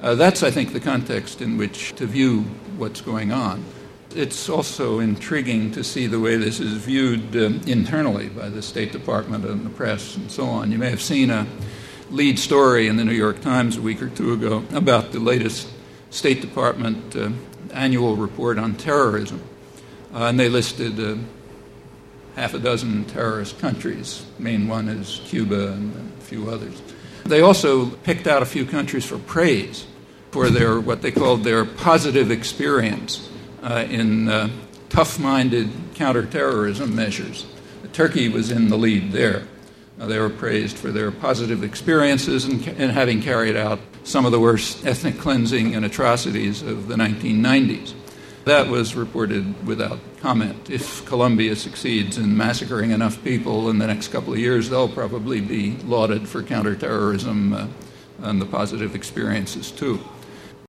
That's, I think, the context in which to view what's going on. It's also intriguing to see the way this is viewed internally by the State Department and the press and so on. You may have seen a lead story in the New York Times a week or two ago about the latest State Department annual report on terrorism. And they listed half a dozen terrorist countries. The main one is Cuba and a few others. They also picked out a few countries for praise for their what they called their positive experience in tough-minded counterterrorism measures. Turkey was in the lead there. They were praised for their positive experiences in having carried out some of the worst ethnic cleansing and atrocities of the 1990s. That was reported without comment. If Colombia succeeds in massacring enough people in the next couple of years, they'll probably be lauded for counterterrorism and the positive experiences too.